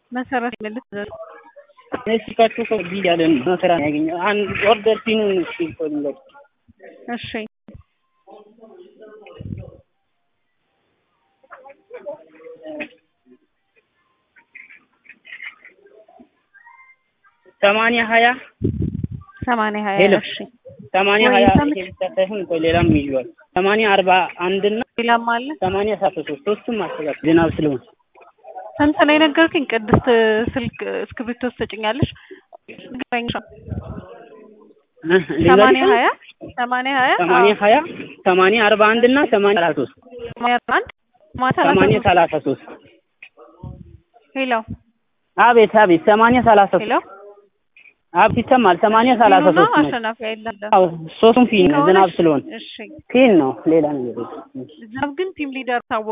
መሰረት መልስ ነስካቹ ቢል ያለን መሰረት ያገኘ አንድ ኦርደር ፒኑን ሲቆልል እሺ 80 እሺ 80 ተፈህም ቆሌላም ይዟል 80 41 እና ሌላም አለ 80 73 ሶስቱም ማስተካከል ዝናብ ስለሆነ ስንት ላይ ነገርኩኝ ቅድስት ስልክ እስክሪብቶ ትሰጪኛለሽ 80 41 እና 80 33 ሄሎ አቤት 80 33 ሄሎ አብ ይሰማል 80 33 አሸናፊ አይደለም ሶስቱም ፊን ዝናብ ስለሆነ እሺ ፊን ነው ሌላ ነገር ዝናብ ግን ቲም ሊደር ታው